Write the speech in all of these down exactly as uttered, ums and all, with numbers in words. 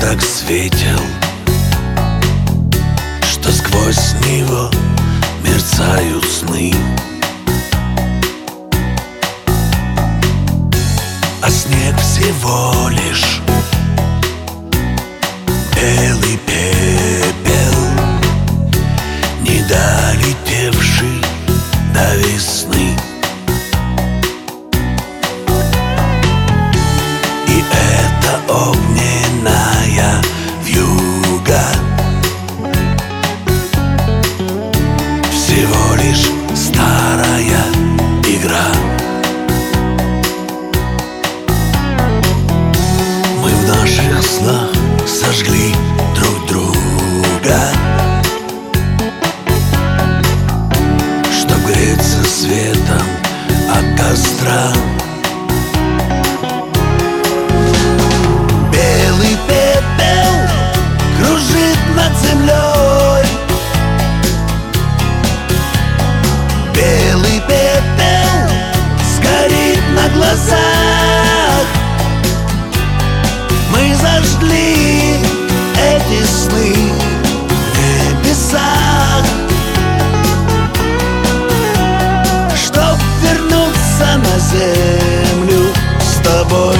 так светел, что сквозь него мерцают сны. А снег всего лишь белый пепел, не долетевший до весны. И это огненная вьюга, всего лишь старая игра. Мы в наших снах сожгли друг друга, чтоб греться светом от костра. Белый пепел кружит над землей, белый пепел сгорит на глазах. Мы зажгли эти сны в небесах, чтоб вернуться на землю с тобой.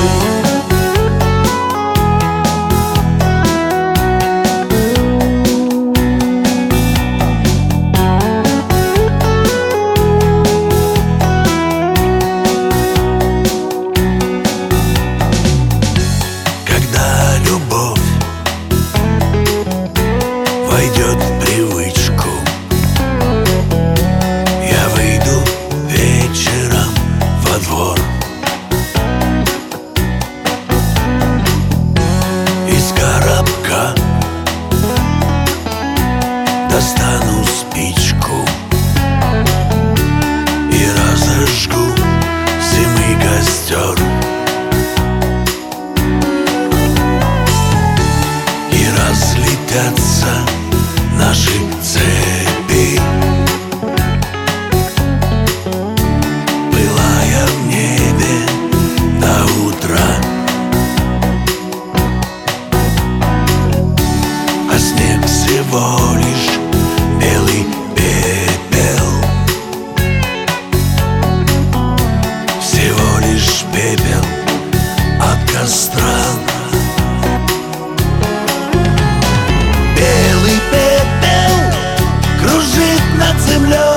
Войдет в привычку, я выйду вечером во двор. Из коробка достану спичку и разожгу зимний костер. И разлетятся наши цепи, пылая в небе до утра. А снег всего лишь белый пепел, всего лишь пепел от костра. Кружит над землей,